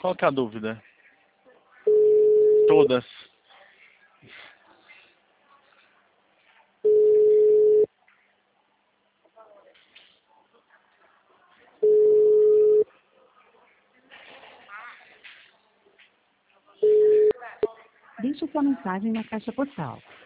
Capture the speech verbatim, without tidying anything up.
Qual que é a dúvida? Todas. Deixe sua mensagem na caixa postal.